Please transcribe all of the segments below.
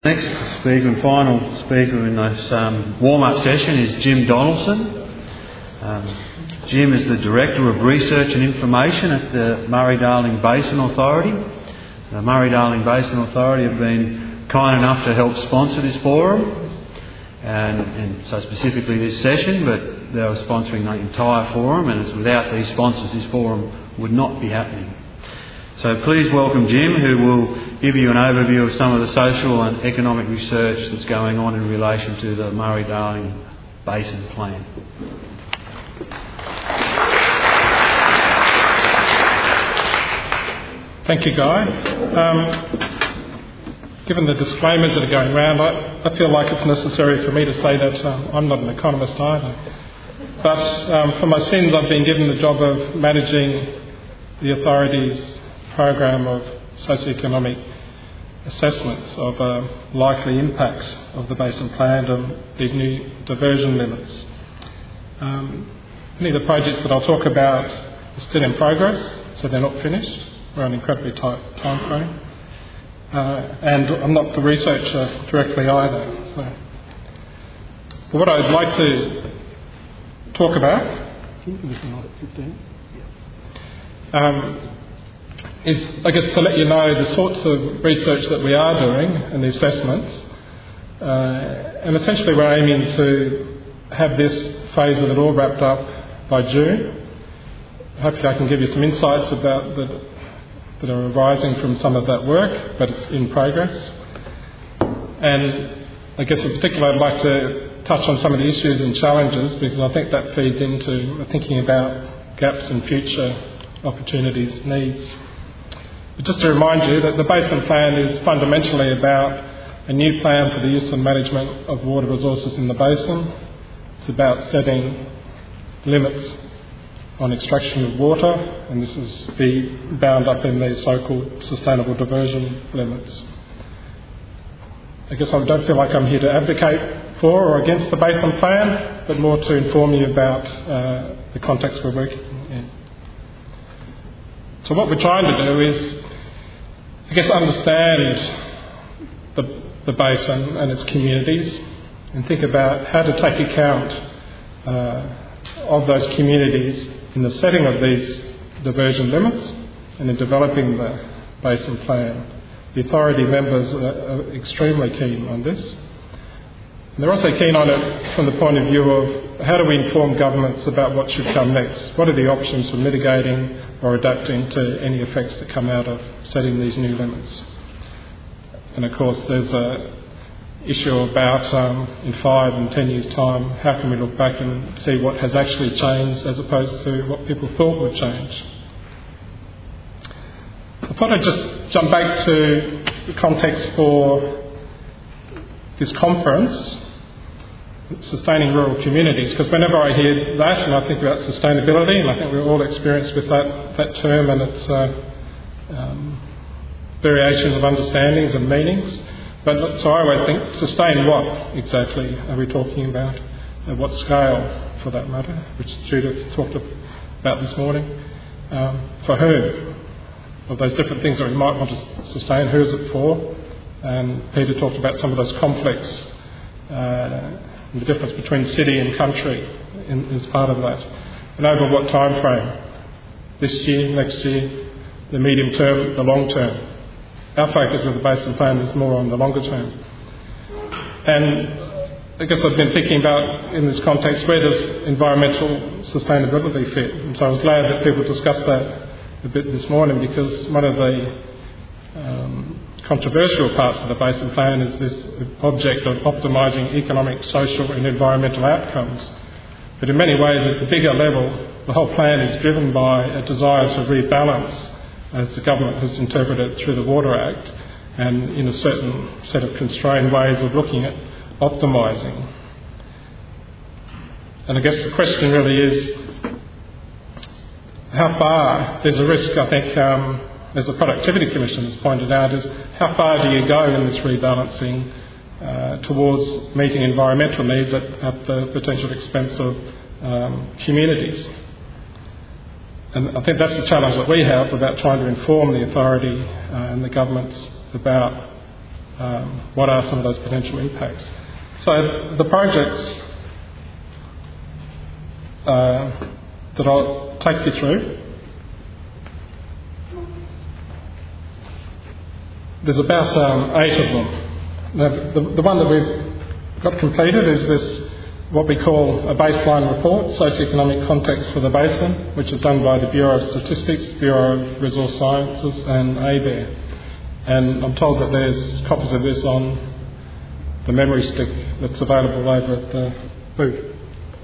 Next speaker and final speaker in this warm-up session is Jim Donaldson. Jim is the Director of Research and Information at the Murray-Darling Basin Authority. The Murray-Darling Basin Authority have been kind enough to help sponsor this forum, and so specifically this session, but they were sponsoring the entire forum, and without these sponsors this forum would not be happening. So please welcome Jim, who will give you an overview of some of the social and economic research that's going on in relation to the Murray-Darling Basin Plan. Thank you, Guy. Given the disclaimers that are going around, I feel like it's necessary for me to say that I'm not an economist either. But for my sins, I've been given the job of managing the authority's program of socioeconomic assessments of likely impacts of the Basin Plan and these new diversion limits. Many of the projects that I'll talk about are still in progress, so they're not finished. We're on an incredibly tight time frame. And I'm not the researcher directly either. But what I'd like to talk about is, I guess, to let you know the sorts of research that we are doing and the assessments. And essentially we're aiming to have this phase of it all wrapped up by June. Hopefully I can give you some insights about that are arising from some of that work, but it's in progress. And I guess in particular I'd like to touch on some of the issues and challenges, because I think that feeds into thinking about gaps in future opportunities, needs. But just to remind you that the Basin Plan is fundamentally about a new plan for the use and management of water resources in the basin. It's about setting limits on extraction of water, and this is bound up in the so-called sustainable diversion limits. I guess I don't feel like I'm here to advocate for or against the Basin Plan, but more to inform you about the context we're working in. So what we're trying to do is, I guess, understand the basin and its communities and think about how to take account of those communities in the setting of these diversion limits and in developing the Basin Plan. The authority members are extremely keen on this. And they're also keen on it from the point of view of how do we inform governments about what should come next? What are the options for mitigating or adapting to any effects that come out of setting these new limits? And of course there's an issue about in 5 and 10 years' time, how can we look back and see what has actually changed as opposed to what people thought would change? I thought I'd just jump back to the context for this conference, Sustaining Rural Communities, because whenever I hear that and I think about sustainability, and I think we're all experienced with that term and its variations of understandings and meanings, but so I always think, sustain what exactly are we talking about? At what scale, for that matter, which Judith talked about this morning? For whom? Of those different things that we might want to sustain, who is it for? And Peter talked about some of those conflicts, the difference between city and country is part of that. And over what time frame? This year, next year, the medium term, the long term. Our focus with the Basin Plan is more on the longer term. And I guess I've been thinking about, in this context, where does environmental sustainability fit? And so I was glad that people discussed that a bit this morning, because one of the controversial parts of the Basin Plan is this object of optimising economic, social and environmental outcomes. But in many ways, at the bigger level, the whole plan is driven by a desire to rebalance, as the government has interpreted it through the Water Act, and in a certain set of constrained ways of looking at optimising. And I guess the question really is, how far? There's a risk, I think, as the Productivity Commission has pointed out, is how far do you go in this rebalancing towards meeting environmental needs at the potential expense of communities? And I think that's the challenge that we have about trying to inform the authority and the governments about what are some of those potential impacts. So the projects that I'll take you through, there's about 8 of them. Now, the one that we've got completed is this, what we call a baseline report, Socioeconomic Context for the Basin, which is done by the Bureau of Statistics, Bureau of Resource Sciences and ABARE. And I'm told that there's copies of this on the memory stick that's available over at the booth.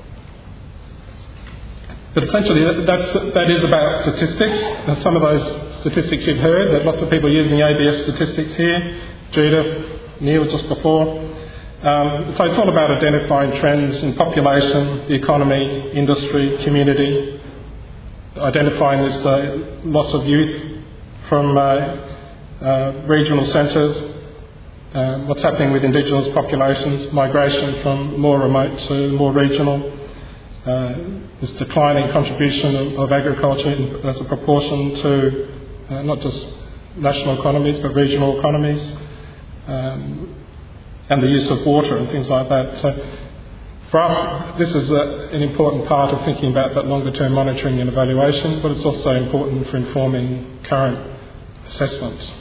But essentially that is about statistics. And some of those statistics you've heard, that lots of people are using the ABS statistics here, Judith, Neil just before. So it's all about identifying trends in population, the economy, industry, community, identifying this loss of youth from regional centres, what's happening with Indigenous populations, migration from more remote to more regional, this declining contribution of agriculture as a proportion to not just national economies but regional economies, and the use of water and things like that. So for us, this is an important part of thinking about that longer term monitoring and evaluation, but it's also important for informing current assessments.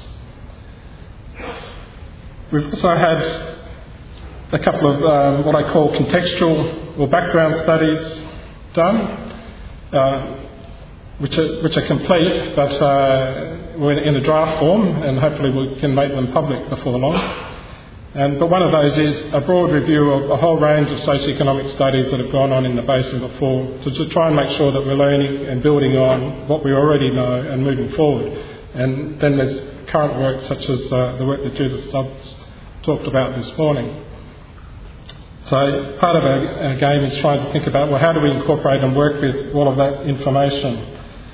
We've also had a couple of what I call contextual or background studies done, which are complete, but we're in a draft form, and hopefully we can make them public before long. But one of those is a broad review of a whole range of socioeconomic studies that have gone on in the basin before, to try and make sure that we're learning and building on what we already know and moving forward. And then there's current work such as the work that Judith Stubbs talked about this morning. So part of our game is trying to think about, well, how do we incorporate and work with all of that information?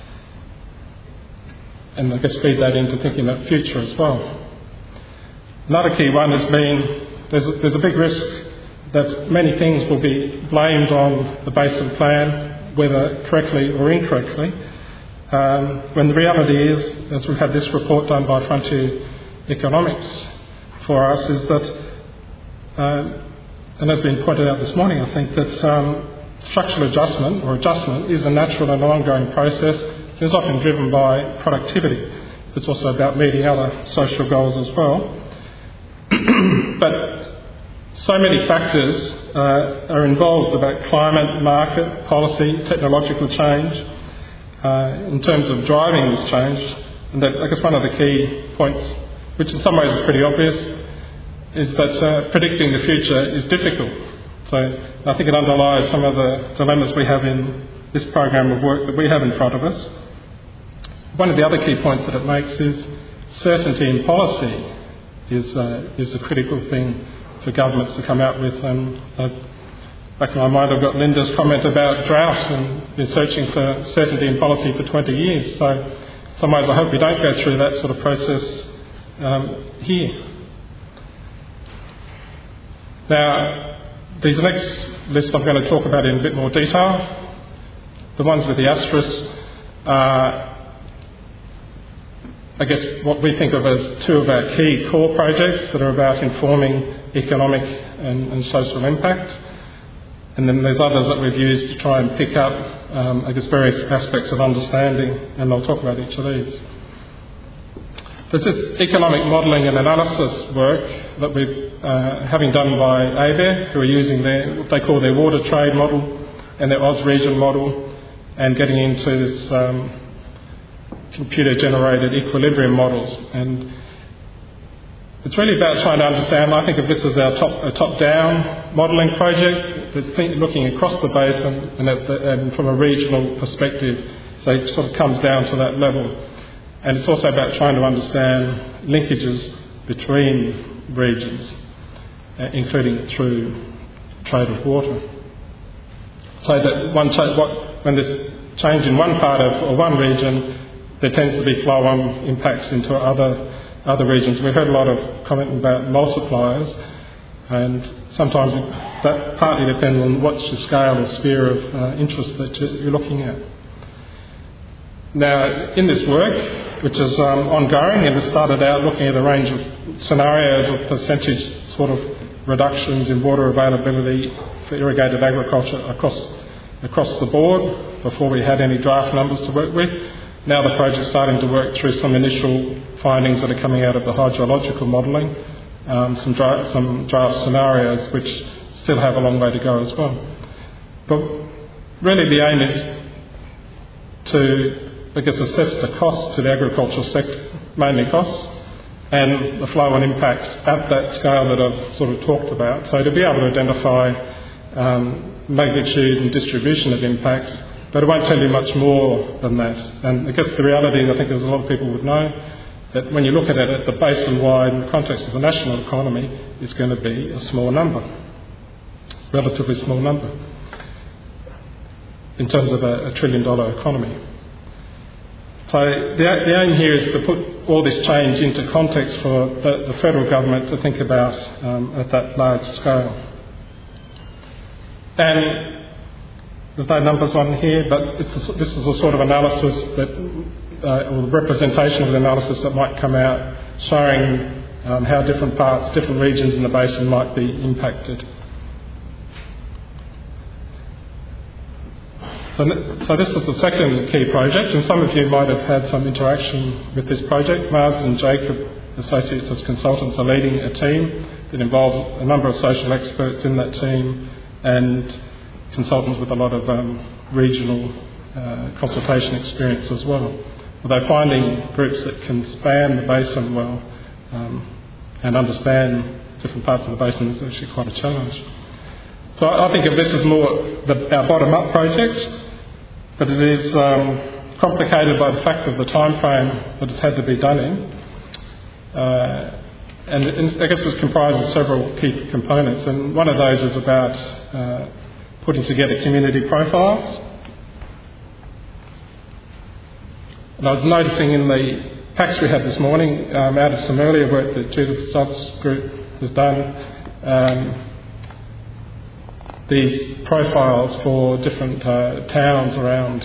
And I guess feed that into thinking about future as well. Another key one has been there's a big risk that many things will be blamed on the Basin Plan, whether correctly or incorrectly, when the reality is, as we've had this report done by Frontier Economics for us, is that, and as been pointed out this morning, I think that structural adjustment or adjustment is a natural and ongoing process. It's often driven by productivity. It's also about meeting other social goals as well. But so many factors are involved about climate, market, policy, technological change in terms of driving this change. And that, I guess one of the key points, which in some ways is pretty obvious, is that predicting the future is difficult. So I think it underlies some of the dilemmas we have in this program of work that we have in front of us. One of the other key points that it makes is certainty in policy is a critical thing for governments to come out with. Back in my mind, I've got Linda's comment about drought and been searching for certainty in policy for 20 years. So in some ways I hope we don't go through that sort of process here. Now, these next lists I'm going to talk about in a bit more detail. The ones with the asterisks are, I guess, what we think of as two of our key core projects that are about informing economic and social impact. And then there's others that we've used to try and pick up, I guess, various aspects of understanding, and I'll talk about each of these. There's this economic modelling and analysis work that we're having done by ABARE, who are using what they call their water trade model and their Oz region model, and getting into this computer-generated equilibrium models. And it's really about trying to understand, I think of this as our top-down modelling project, that's looking across the basin and from a regional perspective, so it sort of comes down to that level. And it's also about trying to understand linkages between regions, including through trade of water. So that when there's change in one part of or one region, there tends to be flow-on impacts into other regions. We've heard a lot of comment about multipliers, and sometimes that partly depends on what's your scale or sphere of interest that you're looking at. Now, in this work, which is ongoing, and it started out looking at a range of scenarios of percentage sort of reductions in water availability for irrigated agriculture across the board before we had any draft numbers to work with. Now the project's starting to work through some initial findings that are coming out of the hydrological modelling, some draft scenarios which still have a long way to go as well. But really the aim is to, I guess, assess the costs to the agricultural sector, mainly costs, and the flow and impacts at that scale that I've sort of talked about. So to be able to identify magnitude and distribution of impacts, but it won't tell you much more than that. And I guess the reality, I think as a lot of people would know, that when you look at it, the basin-wide, in the context of the national economy, is going to be a small number, relatively small number, in terms of a $1 trillion economy. So the aim here is to put all this change into context for the federal government to think about at that large scale. And there's no numbers on here, but this is a sort of analysis that, or the representation of the analysis that might come out showing how different parts, different regions in the basin might be impacted. So this is the second key project, and some of you might have had some interaction with this project. Mars and Jacob Associates as consultants are leading a team that involves a number of social experts in that team and consultants with a lot of regional consultation experience as well. Although finding groups that can span the basin well and understand different parts of the basin is actually quite a challenge. So I think of this as more our bottom-up project, but it is complicated by the fact of the time frame that it's had to be done in. And I guess it's comprised of several key components, and one of those is about putting together community profiles. And I was noticing in the packs we had this morning, out of some earlier work that Judith Stubbs' group has done, these profiles for different towns around,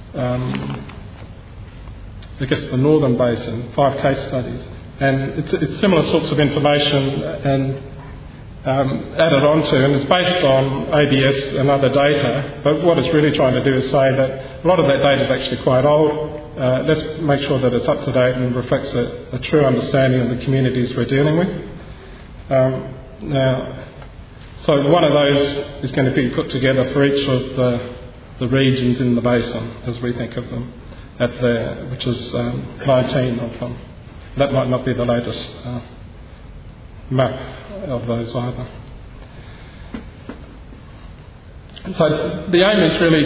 I guess, the northern basin, 5 case studies. And it's similar sorts of information and added onto, and it's based on ABS and other data, but what it's really trying to do is say that a lot of that data is actually quite old. Let's make sure that it's up to date and reflects a true understanding of the communities we're dealing with. So one of those is going to be put together for each of the regions in the basin, as we think of them, which is 19 of them. That might not be the latest map of those either. So the aim is really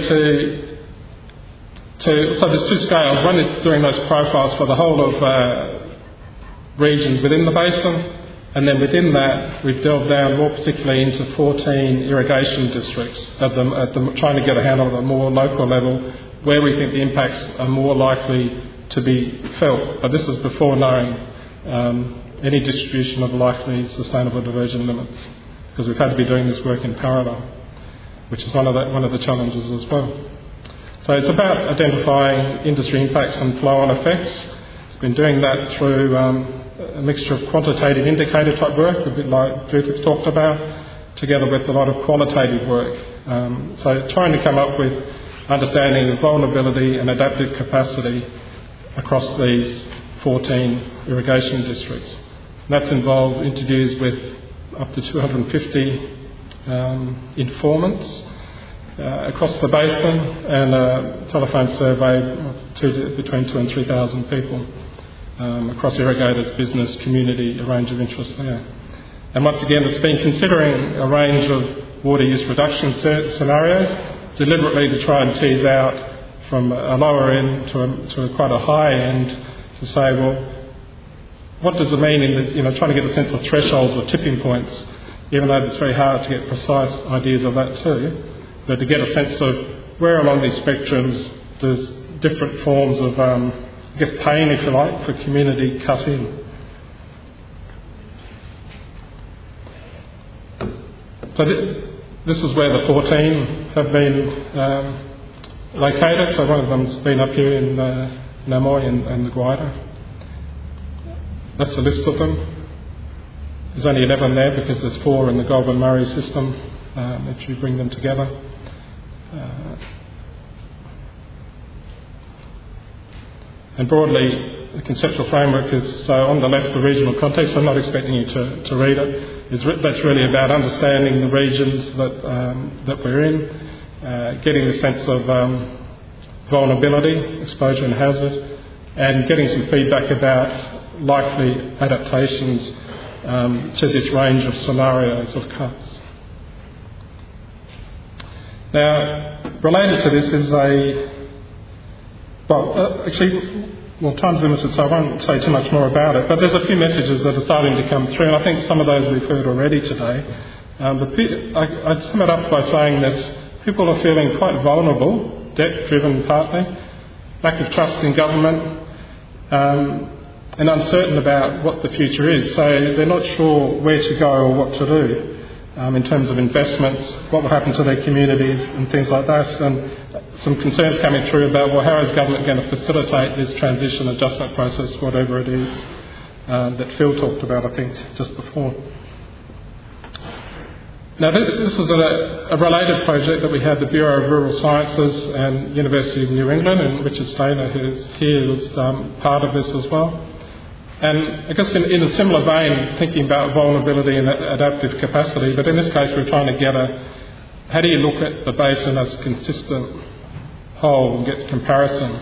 so there's 2 scales. One is doing those profiles for the whole of regions within the basin, and then within that we've delved down more particularly into 14 irrigation districts trying to get a handle at a more local level where we think the impacts are more likely to be felt. But this is before knowing any distribution of likely sustainable diversion limits, because we've had to be doing this work in parallel, which is one of the challenges as well. So it's about identifying industry impacts and flow-on effects. It's been doing that through a mixture of quantitative indicator type work, a bit like Judith talked about, together with a lot of qualitative work. So trying to come up with understanding of vulnerability and adaptive capacity across these 14 irrigation districts. And that's involved interviews with up to 250 informants across the basin, and a telephone survey of between 2,000 and 3,000 people across irrigators, business, community, a range of interests there. And once again, it's been considering a range of water use reduction scenarios, deliberately to try and tease out from a lower end to quite a high end, to say, well, what does it mean in trying to get a sense of thresholds or tipping points, even though it's very hard to get precise ideas of that too, but to get a sense of where along these spectrums there's different forms of, pain, if you like, for community cut in. So this is where the 14 have been located. So one of them's been up here in Namoy and the Guaida. That's a list of them. There's only 11 there because there's 4 in the Goulburn-Murray system if you bring them together. And broadly, the conceptual framework is, so on the left, the regional context. I'm not expecting you to read it. That's really about understanding the regions that we're in, getting the sense of vulnerability, exposure and hazard, and getting some feedback about likely adaptations to this range of scenarios of cuts. Now, related to this is time's limited, so I won't say too much more about it, but there's a few messages that are starting to come through, and I think some of those we've heard already today. I'd sum it up by saying that people are feeling quite vulnerable, debt-driven partly, lack of trust in government, and uncertain about what the future is. So they're not sure where to go or what to do in terms of investments, what will happen to their communities and things like that. And some concerns coming through about, well, how is government going to facilitate this transition adjustment process, whatever it is, that Phil talked about, I think, just before. Now, this is a related project that we had, the Bureau of Rural Sciences and University of New England, and Richard Stainer, who's here, was part of this as well. And I guess in a similar vein, thinking about vulnerability and adaptive capacity, but in this case we're trying to get how do you look at the basin as a consistent whole and get comparison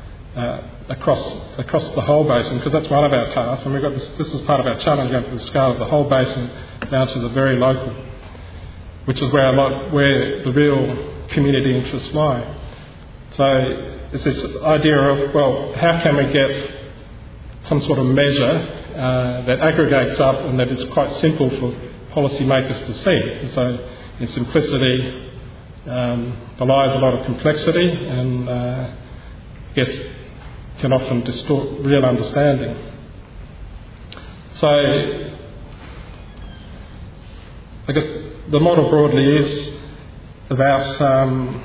across the whole basin, because that's one of our tasks, and this is part of our challenge, going from the scale of the whole basin down to the very local, which is where the real community interests lie. So it's this idea of, well, how can we get some sort of measure that aggregates up and that is quite simple for policymakers to see. And so in simplicity belies a lot of complexity and I guess can often distort real understanding. So I guess the model broadly is about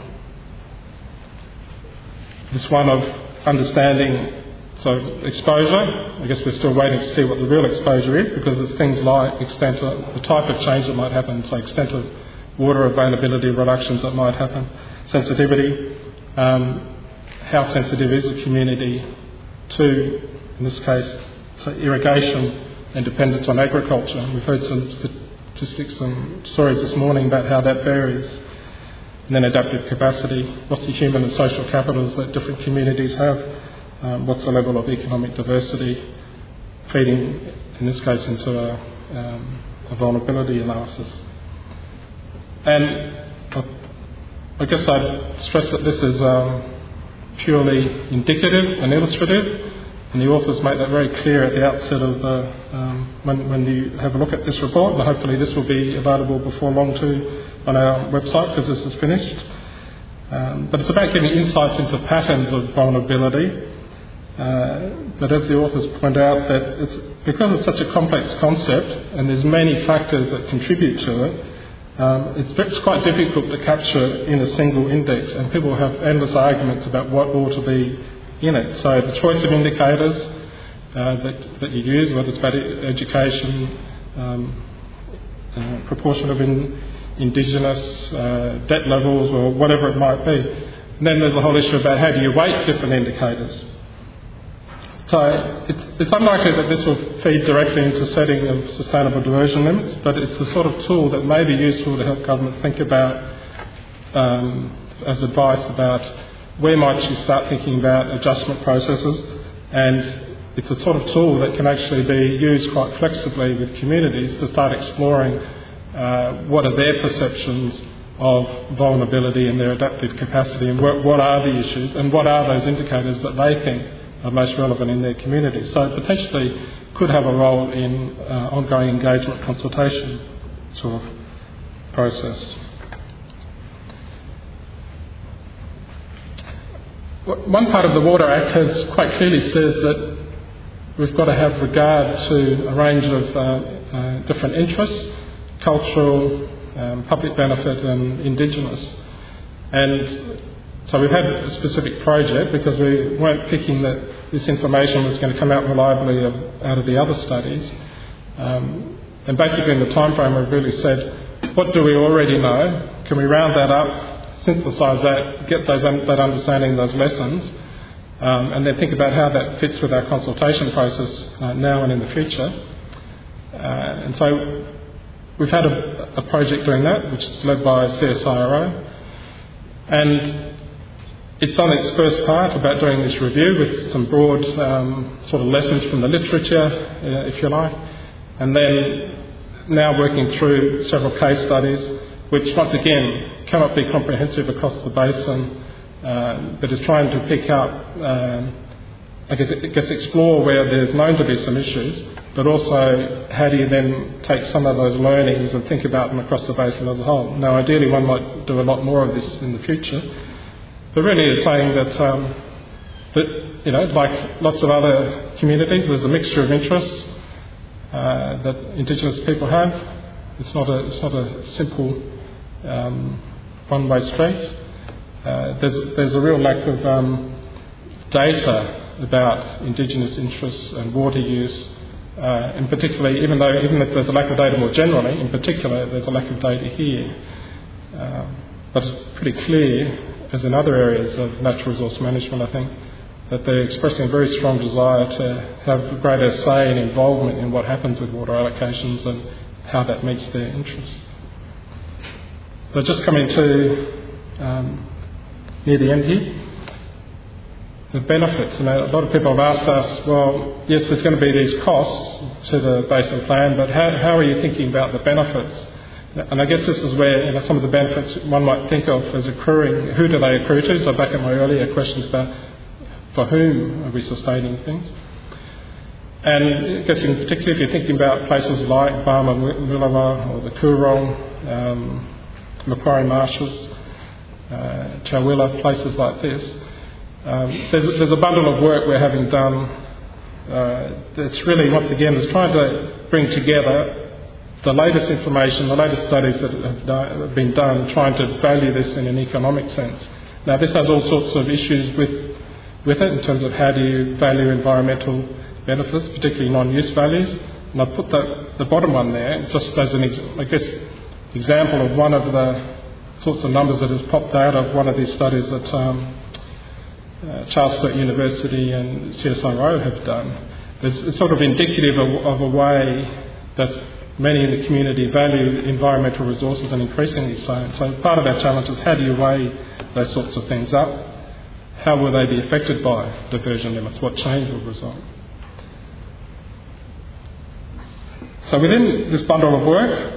this one of understanding. So exposure, I guess we're still waiting to see what the real exposure is, because there's things like extent of the type of change that might happen, so extent of water availability reductions that might happen, sensitivity, how sensitive is the community to, in this case, so irrigation and dependence on agriculture. We've heard some statistics and stories this morning about how that varies. And then adaptive capacity, what's the human and social capitals that different communities have? What's the level of economic diversity, feeding, in this case, into a vulnerability analysis. And I guess I'd stress that this is purely indicative and illustrative, and the authors make that very clear at the outset of when you have a look at this report, and hopefully this will be available before long too on our website, because this is finished. But it's about giving insights into patterns of vulnerability. But as the authors point out, that because it's such a complex concept and there's many factors that contribute to it, it's quite difficult to capture in a single index, and people have endless arguments about what ought to be in it. So the choice of indicators that you use, whether it's about education, proportion of Indigenous, debt levels, or whatever it might be. And then there's a whole issue about how do you weight different indicators. So it's unlikely that this will feed directly into setting of sustainable diversion limits, but it's a sort of tool that may be useful to help governments think about, as advice about where might you start thinking about adjustment processes. And it's a sort of tool that can actually be used quite flexibly with communities to start exploring what are their perceptions of vulnerability and their adaptive capacity, and what are the issues, and what are those indicators that they think are most relevant in their community. So it potentially could have a role in ongoing engagement consultation sort of process. One part of the Water Act has quite clearly says that we've got to have regard to a range of different interests, cultural, public benefit and Indigenous. And So we've had a specific project because we weren't picking that this information was going to come out reliably out of the other studies. And basically in the time frame we've really said, what do we already know? Can we round that up, synthesise that, get that understanding, those lessons, and then think about how that fits with our consultation process now and in the future. And so we've had a project doing that, which is led by CSIRO, and it's done its first part about doing this review with some broad sort of lessons from the literature, if you like, and then now working through several case studies, which once again cannot be comprehensive across the basin, but is trying to pick up, I guess explore where there's known to be some issues, but also how do you then take some of those learnings and think about them across the basin as a whole. Now, ideally, one might do a lot more of this in the future, but really it's saying that, like lots of other communities, there's a mixture of interests that Indigenous people have. It's not a simple one-way street. There's a real lack of data about Indigenous interests and water use, and particularly, even if there's a lack of data more generally, in particular there's a lack of data here. But it's pretty clear, as in other areas of natural resource management, I think, that they're expressing a very strong desire to have greater say and involvement in what happens with water allocations and how that meets their interests. So just coming to near the end here, the benefits. And a lot of people have asked us, well, yes, there's going to be these costs to the basin plan, but how are you thinking about the benefits? And I guess this is where some of the benefits one might think of as accruing, who do they accrue to? So back at my earlier questions about for whom are we sustaining things? And I guess in particular if you're thinking about places like Barmah Millewa or the Coorong, Macquarie Marshes, Chowilla, places like this, there's a bundle of work we're having done that's really, once again, is trying to bring together the latest information, the latest studies that have been done, trying to value this in an economic sense. Now, this has all sorts of issues with it in terms of how do you value environmental benefits, particularly non-use values. And I've put the bottom one there just as an example of one of the sorts of numbers that has popped out of one of these studies that Charles Sturt University and CSIRO have done. It's sort of indicative of a way that many in the community value environmental resources, and increasingly so. So part of our challenge is how do you weigh those sorts of things up? How will they be affected by diversion limits? What change will result? So within this bundle of work,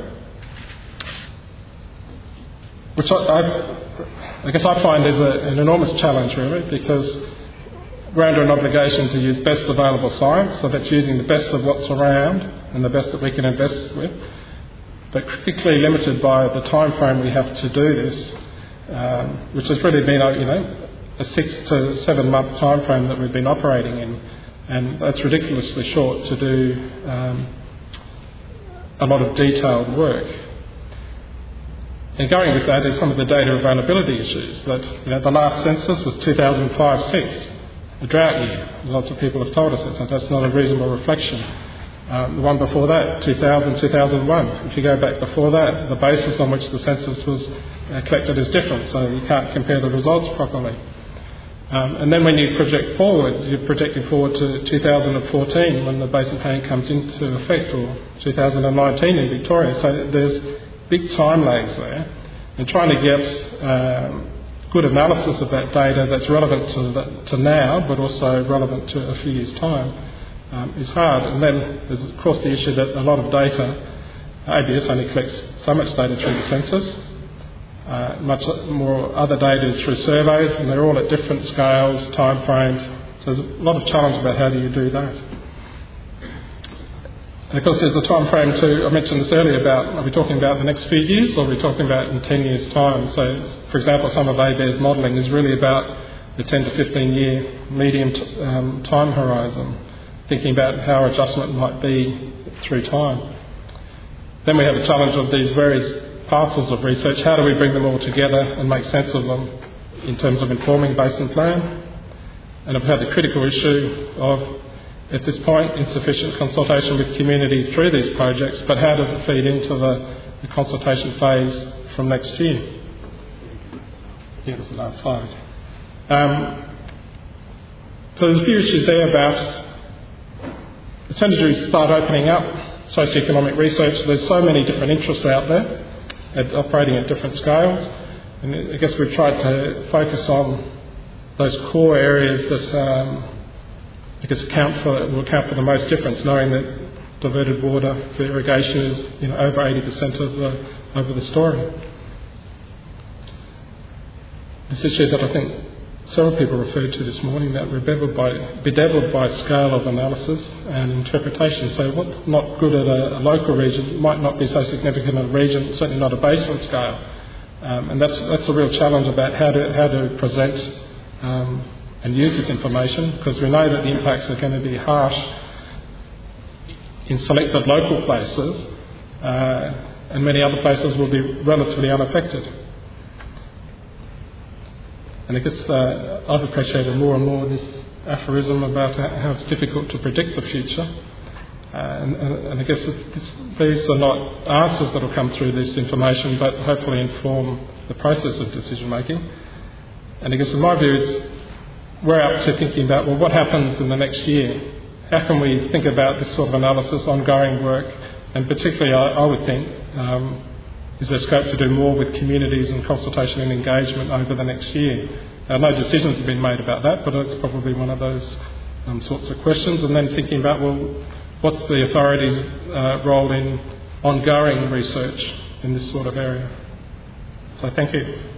which I guess I find is an enormous challenge really, because we're under an obligation to use best available science, so that's using the best of what's around and the best that we can invest with, but critically limited by the time frame we have to do this, which has really been a 6 to 7 month time frame that we've been operating in, and that's ridiculously short to do a lot of detailed work. And going with that is some of the data availability issues. That the last census was 2005-06, a drought year. Lots of people have told us that, so that's not a reasonable reflection. The one before that, 2000-2001. If you go back before that, the basis on which the census was collected is different, so you can't compare the results properly. And then when you project forward, you're projecting forward to 2014 when the basin plan comes into effect, or 2019 in Victoria. So there's big time lags there, and trying to get good analysis of that data that's relevant to now, but also relevant to a few years' time, is hard. And then there's of course the issue that a lot of data, ABS only collects so much data through the census. Much more other data is through surveys, and they're all at different scales, time frames. So there's a lot of challenge about how do you do that. And of course there's a time frame too. I mentioned this earlier about, are we talking about the next few years, or are we talking about in 10 years' time? So, for example, some of ABARES modelling is really about the 10 to 15 year medium time horizon, thinking about how adjustment might be through time. Then we have the challenge of these various parcels of research. How do we bring them all together and make sense of them in terms of informing basin plan. And I've had the critical issue of, at this point, insufficient consultation with community through these projects, but how does it feed into the consultation phase from next year? Yeah, that's the last slide. So there's a few issues there about, as soon as we start opening up socioeconomic research, there's so many different interests out there operating at different scales, and I guess we've tried to focus on those core areas that I guess will account for the most difference, knowing that diverted water for irrigation is over 80% of the story. This issue that I think several people referred to this morning, that we're bedeviled by scale of analysis and interpretation. So what's not good at a local region might not be so significant in a region, certainly not a basin scale. And that's a real challenge about how to present and use this information, because we know that the impacts are going to be harsh in selected local places, and many other places will be relatively unaffected. And I guess I've appreciated more and more this aphorism about how it's difficult to predict the future. And I guess these are not answers that will come through this information, but hopefully inform the process of decision making. And I guess in my view, we're out to thinking about, well, what happens in the next year? How can we think about this sort of analysis, ongoing work? And particularly, I would think, is there scope to do more with communities and consultation and engagement over the next year? No decisions have been made about that, but it's probably one of those sorts of questions. And then thinking about, well, what's the authority's role in ongoing research in this sort of area? So thank you.